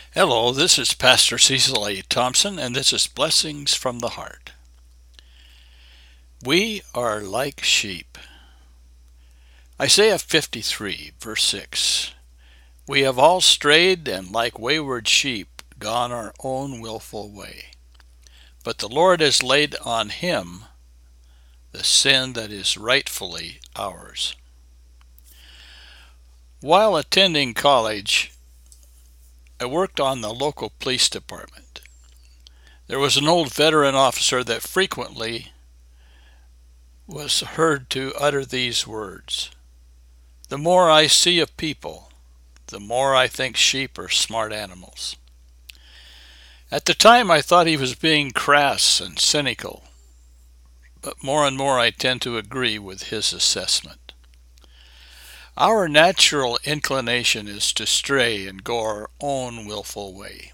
Hello, this is Pastor Cecil A. Thompson, and this is Blessings from the Heart. We are like sheep. Isaiah 53, verse 6. We have all strayed, and like wayward sheep, gone our own willful way. But the Lord has laid on him the sin that is rightfully ours. While attending college, I worked on the local police department. There was an old veteran officer that frequently was heard to utter these words: "The more I see of people, the more I think sheep are smart animals." At the time I thought he was being crass and cynical, but more and more I tend to agree with his assessment. Our natural inclination is to stray and go our own willful way.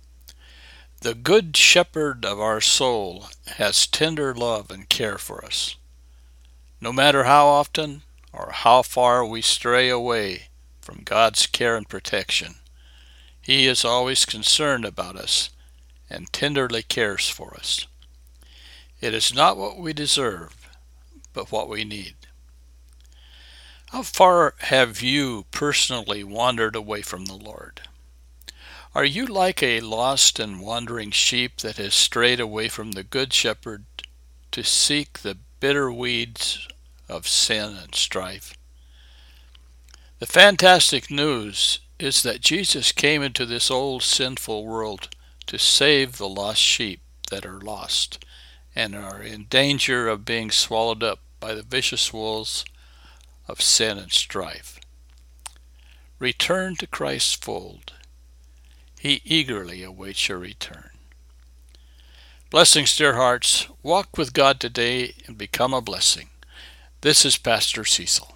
The Good Shepherd of our soul has tender love and care for us. No matter how often or how far we stray away from God's care and protection, He is always concerned about us and tenderly cares for us. It is not what we deserve, but what we need. How far have you personally wandered away from the Lord? Are you like a lost and wandering sheep that has strayed away from the Good Shepherd to seek the bitter weeds of sin and strife? The fantastic news is that Jesus came into this old sinful world to save the lost sheep that are lost and are in danger of being swallowed up by the vicious wolves of sin and strife. Return to Christ's fold. He eagerly awaits your return. Blessings, dear hearts. Walk with God today and become a blessing. This is Pastor Cecil.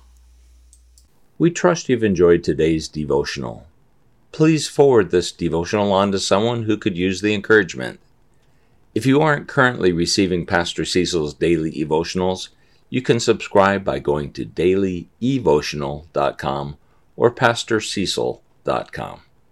We trust you've enjoyed today's devotional. Please forward this devotional on to someone who could use the encouragement. If you aren't currently receiving Pastor Cecil's daily devotionals, you can subscribe by going to dailyevotional.com or pastorcecil.com.